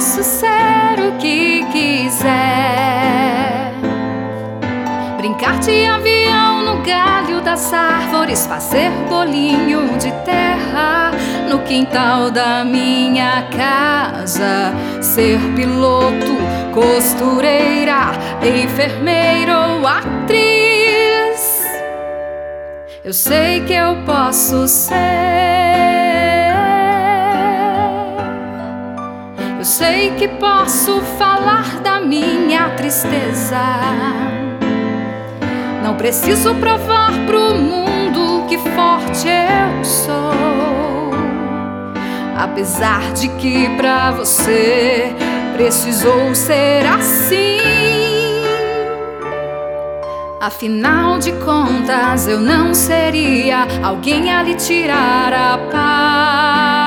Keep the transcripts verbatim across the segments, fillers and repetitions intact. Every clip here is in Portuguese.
posso ser o que quiser, brincar de avião no galho das árvores, fazer bolinho de terra no quintal da minha casa, ser piloto, costureira, enfermeira ou atriz. Eu sei que eu posso ser. Eu sei que posso falar da minha tristeza. Não preciso provar pro mundo que forte eu sou, apesar de que pra você precisou ser assim. Afinal de contas, eu não seria alguém a lhe tirar a paz.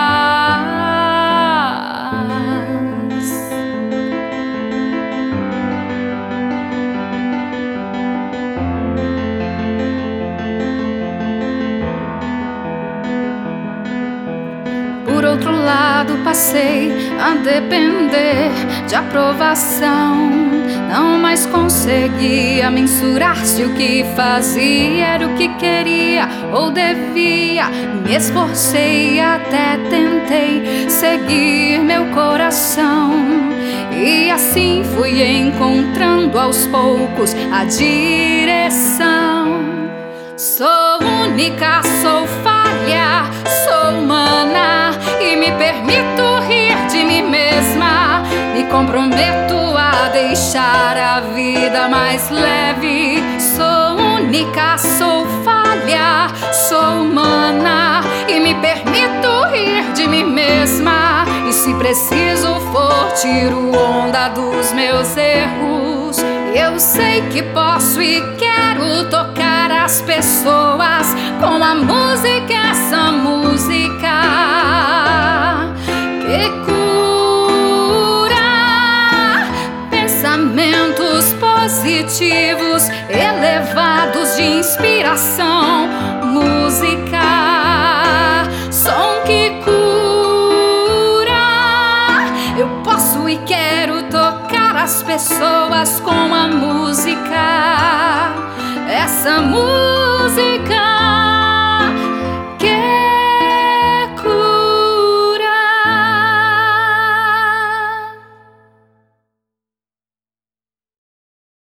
Por outro lado, passei a depender de aprovação. Não mais conseguia mensurar se o que fazia era o que queria ou devia. Me esforcei, até tentei seguir meu coração, e assim fui encontrando aos poucos a direção. Sou única, sou falha, sou humana e me permito rir de mim mesma. Me comprometo a deixar a vida mais leve. Sou única, sou falha, sou humana e me permito rir de mim mesma. E se preciso for, tiro onda dos meus erros. Eu sei que posso e quero tocar as pessoas com a música, essa música que cura pensamentos positivos, elevados de inspiração. Música, som que cura. Eu posso e quero tocar as pessoas com a música, essa música.